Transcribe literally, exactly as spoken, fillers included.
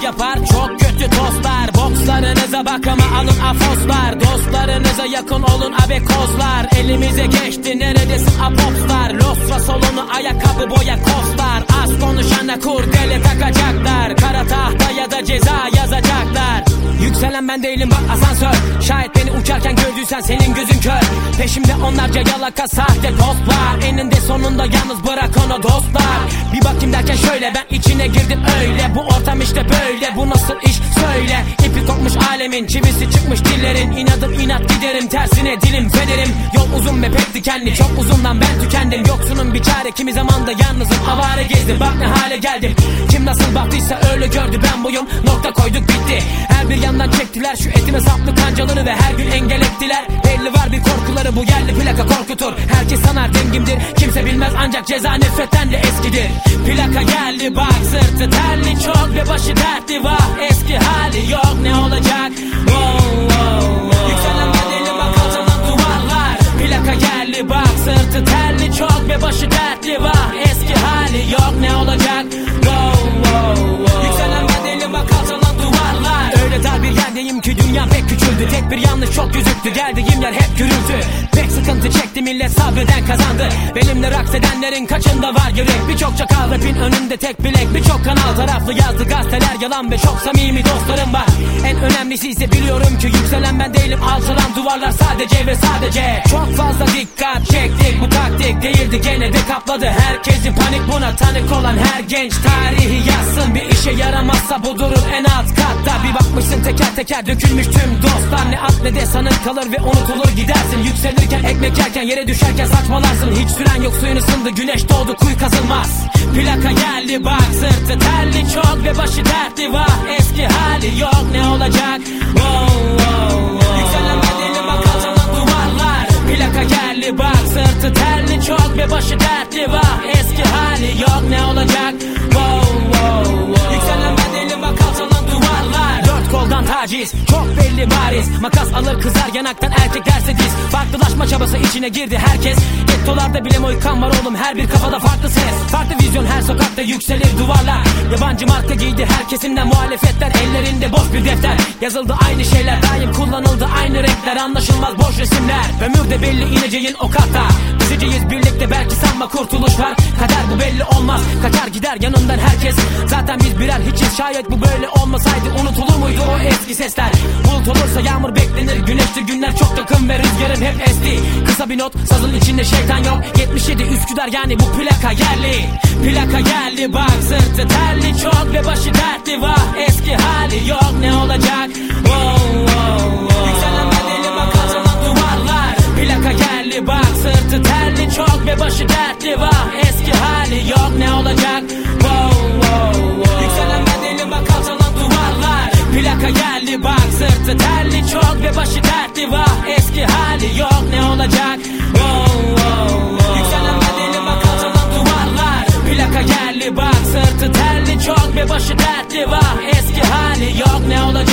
yapar çok kötü tostlar. Bokslarınıza bakıma alın afoslar. Dostlarınıza yakın olun abekozlar. Elimize geçti neredesin apopslar. Losra salonu ayakkabı boya kostlar. Az konuşana kurdele takacaklar. Kara tahta ya da ceza yazacaklar. Yükselen ben değilim bak asansör. Şayet beni uçarken gördüysen senin gözün kör. Peşimde onlarca yalaka sahte dostlar. Eninde sonunda yalnız bırak onu dostlar. Bir bakayım derken şöyle ben içine girdim öyle. Bu ortam işte böyle, bu nasıl iş söyle. İpi kopmuş alemin, çivisi çıkmış dillerin. İnadım inat giderim tersine dilim federim. Yol uzun ve pek dikenli, çok uzundan ben tükendim. Yoksunun bir çare, kimi zamanda yalnızım, avare gezdim. Bak ne hale geldim, kim nasıl baktıysa öyle gördü. Ben buyum, nokta koyduk bitti. Her bir yandan çektiler şu etime saplı kancaları ve her gün engel ettiler. Belli var bir korkuları, bu yerli plaka korkutur. Herkes sanar dengimdir, kimse bilmez ancak ceza nefretten de eskidir. Plaka geldi bak, sırtı terli çok ve başı dertli vah. Eski hali yok, ne olacak? Wow, wow, wow. Yükselen bedeli bak alçalan duvarlar. Plaka geldi bak, sırtı terli çok ve başı dertli vah. Eski hali yok, ne olacak? Wow, wow, wow. Yükselen bedeli bak alçalan duvarlar. Öyle dar bir yerdeyim ki dünya pek küçüldü. Tek bir yanlış çok gözüktü, geldiğim yer hep gürültü. Pek sıkıntı çekti millet, sabreden kazandı. Benimle raks edenlerin kaçında var yürek. Birçok çakal rapin önünde tek bilek. Birçok kanal taraflı yazdı gazeteler yalan ve çok samimi dostlarım var. En önemlisi ise biliyorum ki yükselen ben değilim, alçalan duvarlar sadece ve sadece. Çok fazla dikkat çektik, bu taktik değildi, gene de kapladı herkesi panik. Buna tanık olan her genç tarihi yazsın. Bir işe yaramazsa bu durur en alt katta. Bir bakmışsın teker teker dökülmüş tüm dostlar. Ne at ne de sanır kalır ve unutulur gidersin. Yükselirken ekmek yerken yere düşerken saçmalarsın. Hiç süren yok, suyun ısındı, güneş doğdu, kuyu kazılmaz. Plaka geldi bak, sırtı terli çok ve başı dertli vah. Eski hali yok, ne olacak? Wow, wow, wow. Yükselen bedeli bak alçalan duvarlar. Plaka geldi bak, sırtı terli çok ve başı dertli vah. Eski hali yok, ne olacak? Wow, wow, wow. Yükselen bedeli bak alçalan duvarlar. Dört koldan taciz, çok belli bariz. Makas alır kızar yanaktan, erkeklerse diz. Farklılaşma çabası içine girdi herkes. Gettolarda bile moykan var oğlum, her bir kafada farklı ses. Farklı vizyon, her sokakta yükselir duvarlar. Yabancı marka giydi her kesimden muhalefetler. Ellerinde boş bir defter, yazıldı aynı şeyler. Daim kullanıldı aynı renkler, anlaşılmaz boş resimler. Ömür de belli, ineceğin o kata. Düşeceğiz birlikte, belki sanma kurtuluş var. Kader bu belli olmaz, kaçar gider yanından herkes. Zaten biz birer hiçiz, şayet bu böyle olmasaydı unutulur muydu o eski sesler? Bulut olursa yağmur beklenir, güneşli günler çok yakın ve rüzgarın hep esti. Kısa bir not, sazın içinde şeytan yok. Yetmiş yedi Üsküdar, yani bu plaka yerli. Plaka geldi bak, sırtı terli çok ve başı dertli vah. Eski hali yok, ne olacak? Wow, wow, wow. Yükselen bedeli bak alçalan duvarlar. Plaka geldi bak, sırtı terli çok ve başı dertli vah. Eski hali yok, ne olacak? Wow, wow, wow. Yükselen bedeli bak alçalan duvarlar. Plaka geldi bak, sırtı terli çok ve başı dertli vah. Eski hali yok, ne olacak? Wow, wow, wow. Yükselen bedeli bak alçalan duvarlar. Plaka geldi bak, sırtı terli çok ve başı dertli vah. Eski hali yok, ne olacak?